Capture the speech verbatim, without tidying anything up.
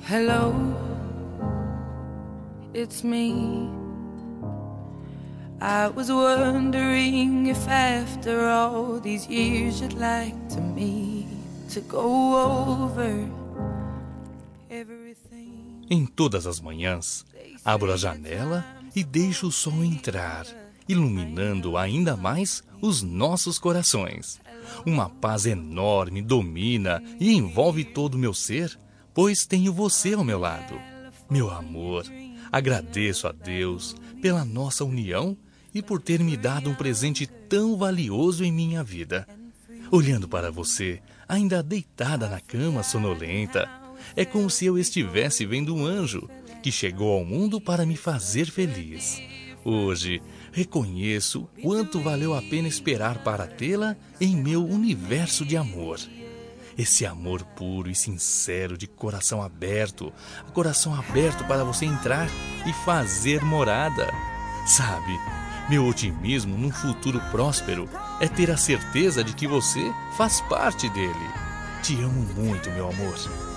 Hello, it's me. I was wondering if after all these years you'd like to me to go over everything. Em todas as manhãs, abro a janela e deixo o sol entrar, iluminando ainda mais os nossos corações. Uma paz enorme domina e envolve todo o meu ser, pois tenho você ao meu lado. Meu amor, agradeço a Deus pela nossa união e por ter me dado um presente tão valioso em minha vida. Olhando para você, ainda deitada na cama sonolenta, é como se eu estivesse vendo um anjo que chegou ao mundo para me fazer feliz. Hoje, reconheço quanto valeu a pena esperar para tê-la em meu universo de amor. Esse amor puro e sincero de coração aberto, coração aberto para você entrar e fazer morada. Sabe, meu otimismo num futuro próspero é ter a certeza de que você faz parte dele. Te amo muito, meu amor.